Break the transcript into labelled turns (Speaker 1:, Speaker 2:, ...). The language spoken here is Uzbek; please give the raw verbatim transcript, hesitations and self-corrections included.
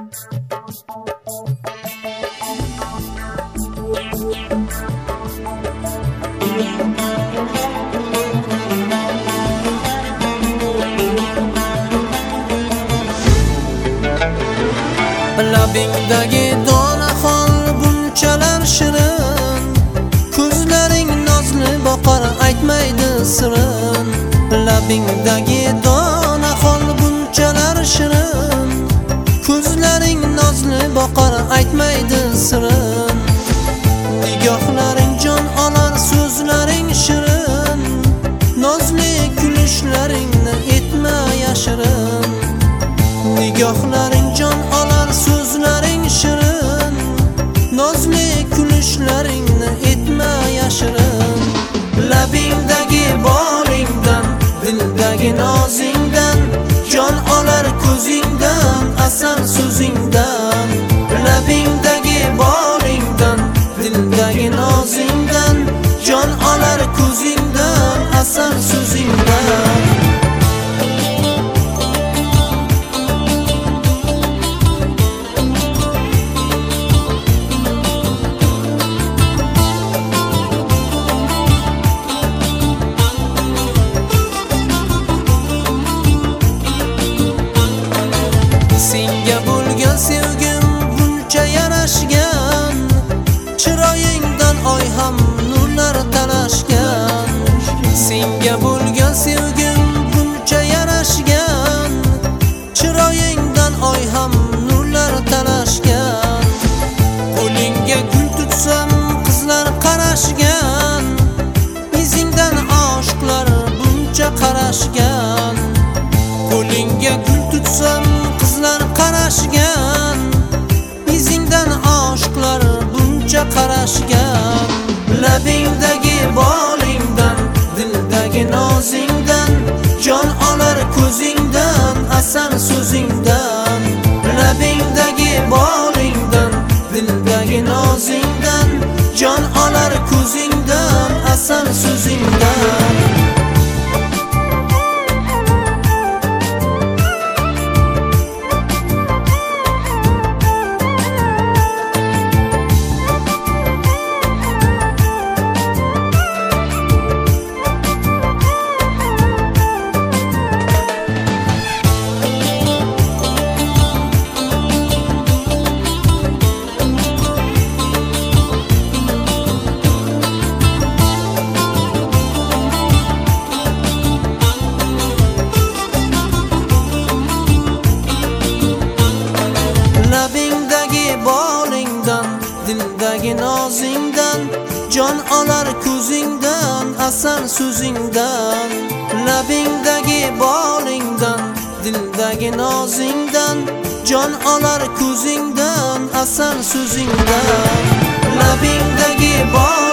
Speaker 1: Labingdagi donaxon bunchalar shirin, ko'zlaring nozli boqar aytmaydi sirin. Labingdagi donaxon bunchalar shirin, ko'zlaring nozli boqar aytmaydi sirin. Nigohlaring jon olar so'zlaring shirin, nozli kulishlaringni etma yashirin. Nigohlaring jon olar so'zlaring shirin, nozli kulishlaringni etma yashirin. Labingdagi bolingdan, dildagi nozingdan, jon olar ko'zingdan, asal so'zingdan. Labingdagi bolingdan, dildagi nozingdan, jon olar ko'zingdan, asal so'zingdan. Senga bo'lgan sevgim buncha yarashgan, chiroyingdan oy ham nurlar talashgan. Senga bo'lgan sevgim buncha yarashgan, chiroyingdan oy ham nurlar talashgan. Qo'lingga gul tutsam qizlar qarashgan, izingdan oshiqlar buncha qarashgan. Qo'lingga gul tutsam qizlar qarashgan, izingdan oshiqlar buncha qarashgan. Labingdagi bolingdan, dildagi nozingdan, jon olar ko'zingdan, asal so'zingdan. Labingdagi bolingdan, dildagi nozingdan, jon olar ko'zingdan, asal so'zingdan. Labingdagi bolingdan, dildagi nozingdan, jon olar ko'zingdan, asal so'zingdan. Labingdagi bolingdan, dildagi nozingdan, jon olar ko'zingdan, asal so'zingdan. Labingdagi bol